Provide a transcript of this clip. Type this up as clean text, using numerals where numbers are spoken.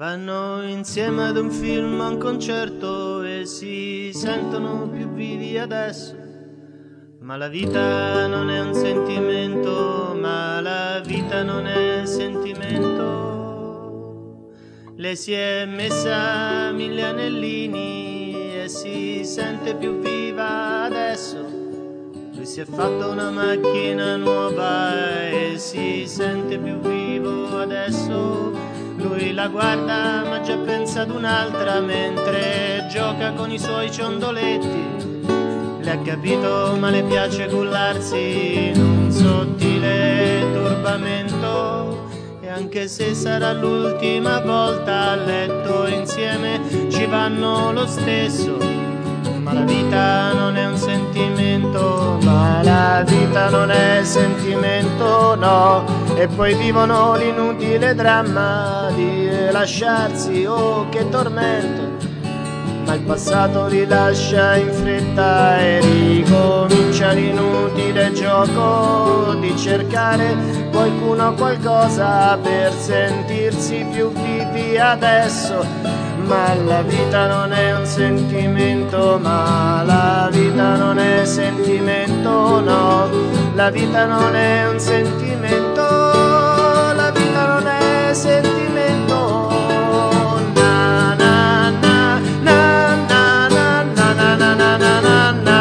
Vanno insieme ad un film, a un concerto e si sentono più vivi adesso. Ma la vita non è un sentimento, ma la vita non è sentimento. Le si è messa 1000 anellini e si sente più viva adesso. Lui si è fatto una macchina nuova e si sente più vivo adesso. Lui la guarda ma già pensa ad un'altra mentre gioca con i suoi ciondoletti. Le ha capito ma le piace cullarsi in un sottile turbamento. E anche se sarà l'ultima volta a letto insieme ci vanno lo stesso. Ma la vita non è un sentimento, ma la vita non è sentimento, no. E poi vivono l'inutile dramma di lasciarsi, oh che tormento. Ma il passato li lascia in fretta e ricomincia l'inutile gioco di cercare qualcuno o qualcosa per sentirsi più vivi adesso. Ma la vita non è un sentimento, ma la vita non è sentimento, no. La vita non è un sentimento, la vita non è sentimento. Na na na na na na na na na na na na.